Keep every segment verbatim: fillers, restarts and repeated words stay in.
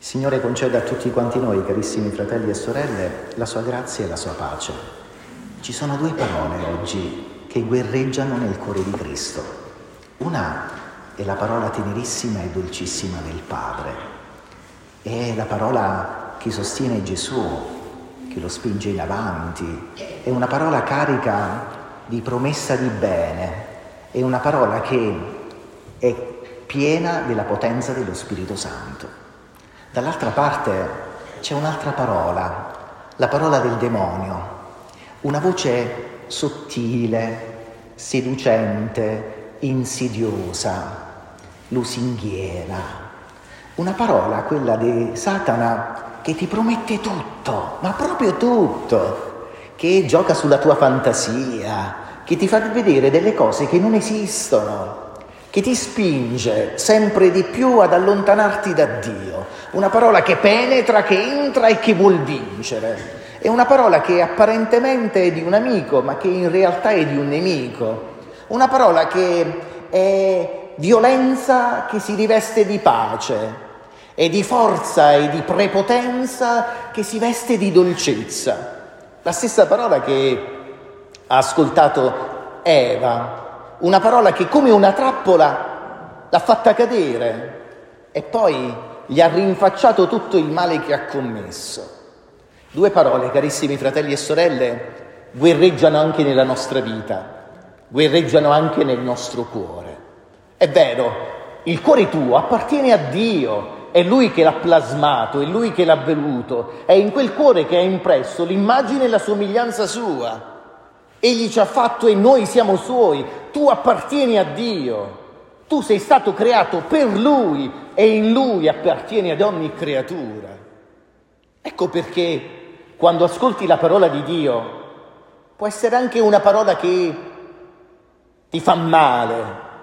Signore conceda a tutti quanti noi, carissimi fratelli e sorelle, la sua grazia e la sua pace. Ci sono due parole oggi che guerreggiano nel cuore di Cristo. Una è la parola tenerissima e dolcissima del Padre. È la parola che sostiene Gesù, che lo spinge in avanti. È una parola carica di promessa di bene. È una parola che è piena della potenza dello Spirito Santo. Dall'altra parte c'è un'altra parola, la parola del demonio, una voce sottile, seducente, insidiosa, lusinghiera, una parola, quella di Satana, che ti promette tutto, ma proprio tutto, che gioca sulla tua fantasia, che ti fa vedere delle cose che non esistono, che ti spinge sempre di più ad allontanarti da Dio. Una parola che penetra, che entra e che vuol vincere. È una parola che apparentemente è di un amico, ma che in realtà è di un nemico. Una parola che è violenza che si riveste di pace, è di forza e di prepotenza che si veste di dolcezza. La stessa parola che ha ascoltato Eva, una parola che come una trappola l'ha fatta cadere e poi gli ha rinfacciato tutto il male che ha commesso. Due parole, carissimi fratelli e sorelle, guerreggiano anche nella nostra vita, guerreggiano anche nel nostro cuore. È vero, il cuore tuo appartiene a Dio, è Lui che l'ha plasmato, è Lui che l'ha voluto, è in quel cuore che ha impresso l'immagine e la somiglianza sua. Egli ci ha fatto e noi siamo Suoi, tu appartieni a Dio, tu sei stato creato per Lui e in Lui appartieni ad ogni creatura. Ecco perché quando ascolti la parola di Dio può essere anche una parola che ti fa male,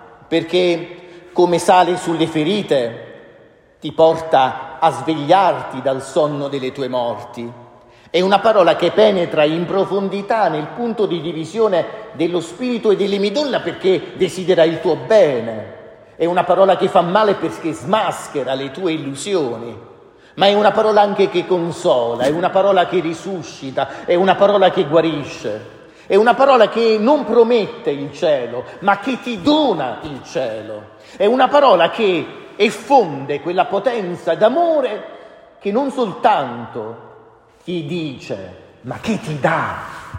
perché come sale sulle ferite ti porta a svegliarti dal sonno delle tue morti. È una parola che penetra in profondità nel punto di divisione dello spirito e delle midolla perché desidera il tuo bene. È una parola che fa male perché smaschera le tue illusioni, ma è una parola anche che consola, è una parola che risuscita, è una parola che guarisce, è una parola che non promette il cielo, ma che ti dona il cielo. È una parola che effonde quella potenza d'amore che non soltanto ti dice, ma che ti dà.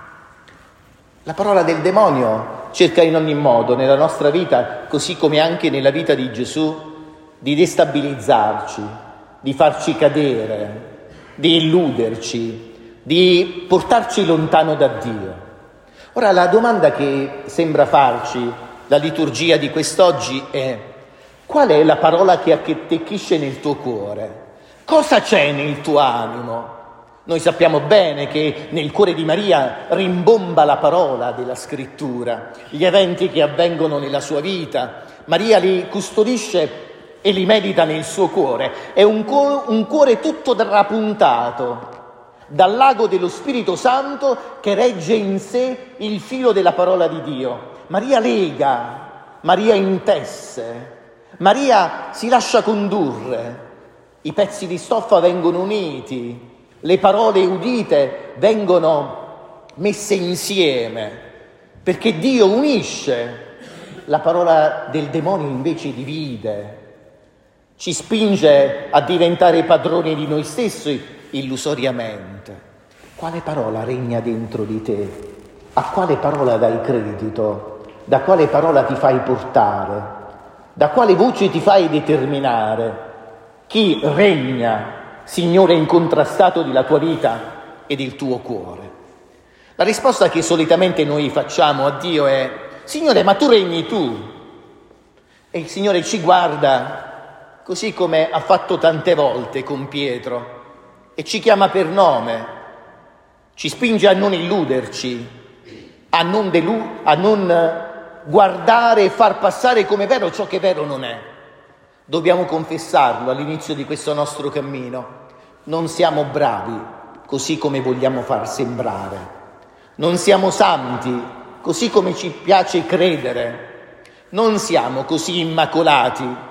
La parola del demonio cerca in ogni modo nella nostra vita, così come anche nella vita di Gesù, di destabilizzarci, di farci cadere, di illuderci, di portarci lontano da Dio. Ora la domanda che sembra farci la liturgia di quest'oggi è: qual è la parola che attecchisce nel tuo cuore? Cosa c'è nel tuo animo? Noi sappiamo bene che nel cuore di Maria rimbomba la parola della Scrittura, gli eventi che avvengono nella sua vita. Maria li custodisce e li medita nel suo cuore. È un, co- un cuore tutto trapuntato dal lago dello Spirito Santo che regge in sé il filo della parola di Dio. Maria lega, Maria intesse, Maria si lascia condurre. I pezzi di stoffa vengono uniti, le parole udite vengono messe insieme, perché Dio unisce. La parola del demonio invece divide, ci spinge a diventare padroni di noi stessi illusoriamente. Quale parola regna dentro di te? A quale parola dai credito? Da quale parola ti fai portare? Da quale voce ti fai determinare? Chi regna, Signore incontrastato della tua vita e del tuo cuore? La risposta che solitamente noi facciamo a Dio è: Signore, ma tu regni tu. E il Signore ci guarda così come ha fatto tante volte con Pietro e ci chiama per nome, ci spinge a non illuderci, a non, delu- a non guardare e far passare come vero ciò che vero non è. Dobbiamo confessarlo all'inizio di questo nostro cammino. Non siamo bravi così come vogliamo far sembrare. Non siamo santi così come ci piace credere. Non siamo così immacolati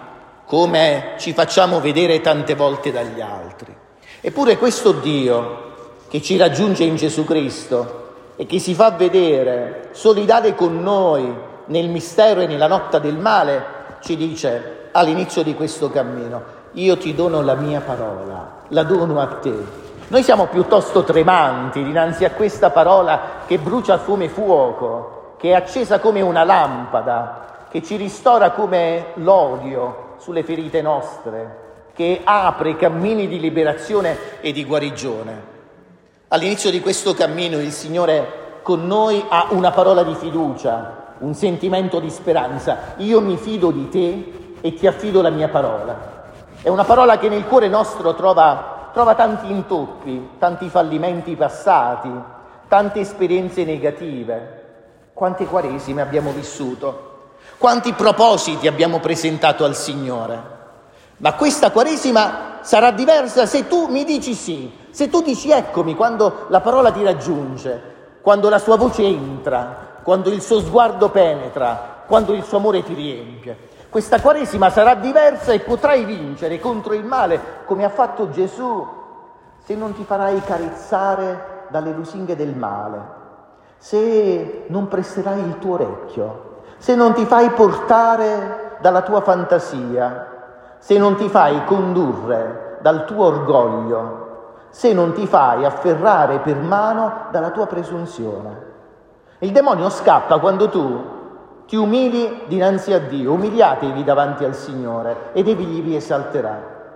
come ci facciamo vedere tante volte dagli altri. Eppure questo Dio che ci raggiunge in Gesù Cristo e che si fa vedere, solidale con noi nel mistero e nella notte del male, ci dice all'inizio di questo cammino: io ti dono la mia parola, la dono a te. Noi siamo piuttosto tremanti dinanzi a questa parola che brucia come fuoco, che è accesa come una lampada, che ci ristora come l'olio sulle ferite nostre, che apre cammini di liberazione e di guarigione. All'inizio di questo cammino il Signore con noi ha una parola di fiducia, un sentimento di speranza. Io mi fido di te e ti affido la mia parola. È una parola che nel cuore nostro trova, trova tanti intoppi, tanti fallimenti passati, tante esperienze negative. Quante quaresime abbiamo vissuto, quanti propositi abbiamo presentato al Signore. Ma questa Quaresima sarà diversa se tu mi dici sì, se tu dici eccomi quando la parola ti raggiunge, quando la sua voce entra, quando il suo sguardo penetra, quando il suo amore ti riempie. Questa Quaresima sarà diversa e potrai vincere contro il male come ha fatto Gesù se non ti farai carezzare dalle lusinghe del male, se non presterai il tuo orecchio, se non ti fai portare dalla tua fantasia, se non ti fai condurre dal tuo orgoglio, se non ti fai afferrare per mano dalla tua presunzione. Il demonio scappa quando tu ti umili dinanzi a Dio. Umiliatevi davanti al Signore ed Egli vi esalterà.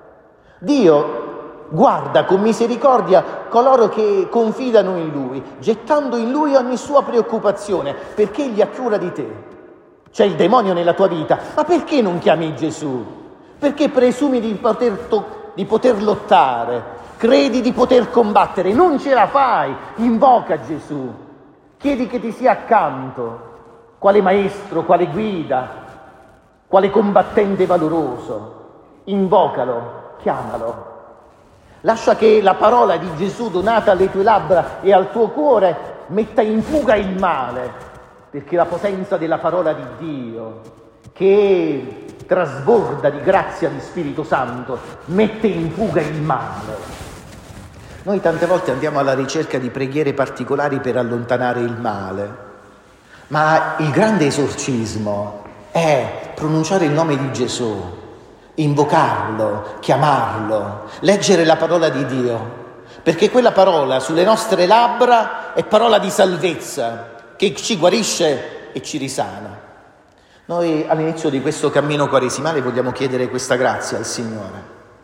Dio guarda con misericordia coloro che confidano in Lui, gettando in Lui ogni sua preoccupazione, perché Egli ha cura di te. C'è il demonio nella tua vita, ma perché non chiami Gesù? Perché presumi di poter, to- di poter lottare, credi di poter combattere, non ce la fai, invoca Gesù, chiedi che ti sia accanto, quale maestro, quale guida, quale combattente valoroso, invocalo, chiamalo. Lascia che la parola di Gesù donata alle tue labbra e al tuo cuore metta in fuga il male, perché la potenza della parola di Dio, che trasborda di grazia di Spirito Santo, mette in fuga il male. Noi tante volte andiamo alla ricerca di preghiere particolari per allontanare il male, ma il grande esorcismo è pronunciare il nome di Gesù, invocarlo, chiamarlo, leggere la parola di Dio, perché quella parola sulle nostre labbra è parola di salvezza che ci guarisce e ci risana. Noi all'inizio di questo cammino quaresimale vogliamo chiedere questa grazia al Signore,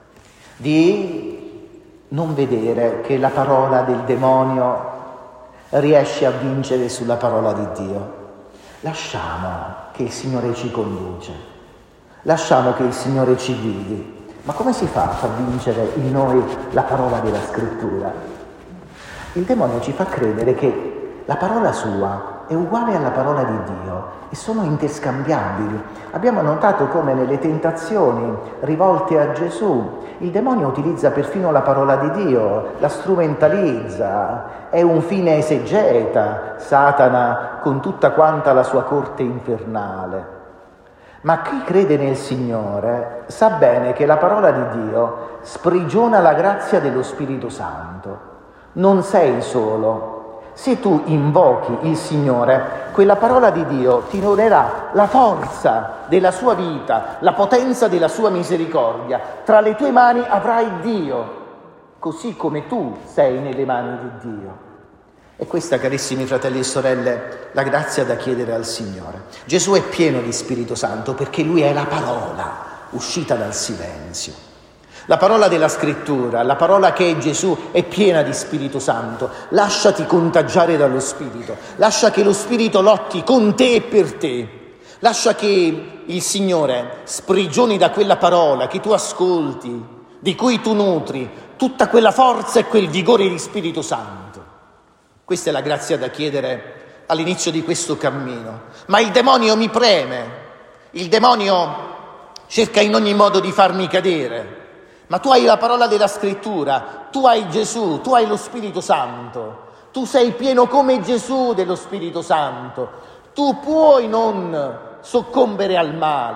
di non vedere che la parola del demonio riesce a vincere sulla parola di Dio. Lasciamo che il Signore ci conduce, lasciamo che il Signore ci guidi. Ma come si fa a far vincere in noi la parola della Scrittura? Il demonio ci fa credere che la parola sua è uguale alla parola di Dio e sono interscambiabili. Abbiamo notato come nelle tentazioni rivolte a Gesù il demonio utilizza perfino la parola di Dio, la strumentalizza, è un fine esegeta, Satana con tutta quanta la sua corte infernale. Ma chi crede nel Signore sa bene che la parola di Dio sprigiona la grazia dello Spirito Santo. Non sei solo. Se tu invochi il Signore, quella parola di Dio ti donerà la forza della sua vita, la potenza della sua misericordia. Tra le tue mani avrai Dio, così come tu sei nelle mani di Dio. E questa, carissimi fratelli e sorelle, la grazia da chiedere al Signore. Gesù è pieno di Spirito Santo perché Lui è la parola uscita dal silenzio. La parola della Scrittura, la parola che è Gesù, è piena di Spirito Santo. Lasciati contagiare dallo Spirito. Lascia che lo Spirito lotti con te e per te. Lascia che il Signore sprigioni da quella parola che tu ascolti, di cui tu nutri, tutta quella forza e quel vigore di Spirito Santo. Questa è la grazia da chiedere all'inizio di questo cammino. Ma il demonio mi preme, il demonio cerca in ogni modo di farmi cadere. Ma tu hai la parola della Scrittura, tu hai Gesù, tu hai lo Spirito Santo, tu sei pieno come Gesù dello Spirito Santo, tu puoi non soccombere al male,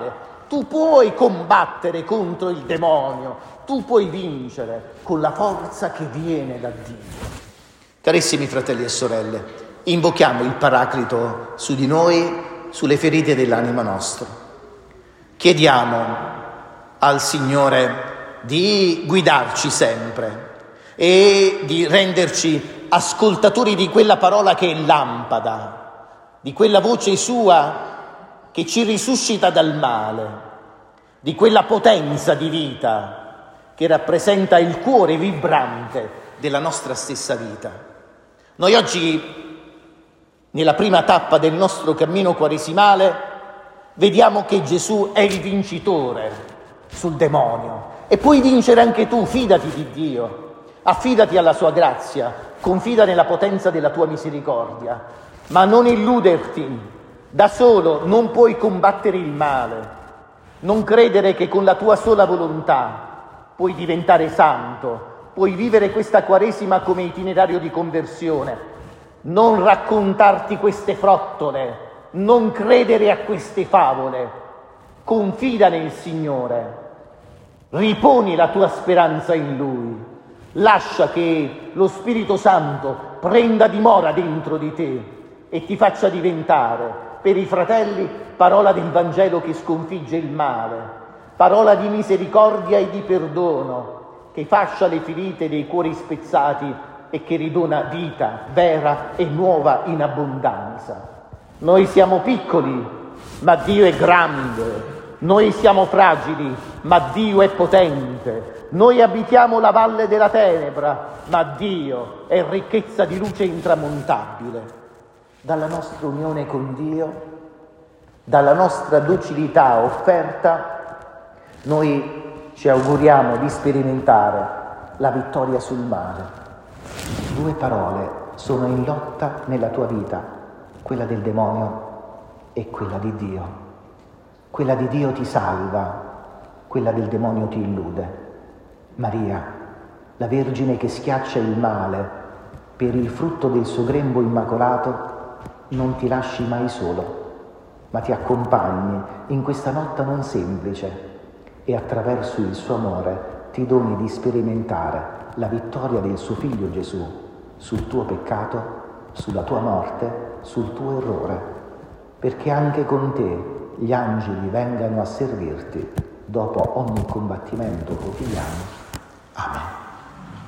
Tu puoi combattere contro il demonio, tu puoi vincere con la forza che viene da Dio. Carissimi fratelli e sorelle, invochiamo il Paraclito su di noi, sulle ferite dell'anima nostra. Chiediamo al Signore di guidarci sempre e di renderci ascoltatori di quella parola che è lampada, di quella voce sua che ci risuscita dal male, di quella potenza di vita che rappresenta il cuore vibrante della nostra stessa vita. Noi oggi, nella prima tappa del nostro cammino quaresimale, vediamo che Gesù è il vincitore sul demonio. E puoi vincere anche tu, fidati di Dio, affidati alla sua grazia, confida nella potenza della tua misericordia, ma non illuderti. Da solo non puoi combattere il male, non credere che con la tua sola volontà puoi diventare santo, puoi vivere questa Quaresima come itinerario di conversione, non raccontarti queste frottole, non credere a queste favole, confida nel Signore, riponi la tua speranza in Lui, lascia che lo Spirito Santo prenda dimora dentro di te e ti faccia diventare per i fratelli parola del Vangelo che sconfigge il male, parola di misericordia e di perdono, che fascia le ferite dei cuori spezzati e che ridona vita vera e nuova in abbondanza. Noi siamo piccoli, ma Dio è grande. Noi siamo fragili, ma Dio è potente. Noi abitiamo la valle della tenebra, ma Dio è ricchezza di luce intramontabile. Dalla nostra unione con Dio, dalla nostra docilità offerta, noi ci auguriamo di sperimentare la vittoria sul male. Due parole sono in lotta nella tua vita, quella del demonio e quella di Dio. Quella di Dio ti salva, quella del demonio ti illude. Maria, la Vergine che schiaccia il male per il frutto del suo grembo immacolato, non ti lasci mai solo, ma ti accompagni in questa lotta non semplice e attraverso il suo amore ti doni di sperimentare la vittoria del suo Figlio Gesù sul tuo peccato, sulla tua morte, sul tuo errore, perché anche con te gli angeli vengano a servirti dopo ogni combattimento quotidiano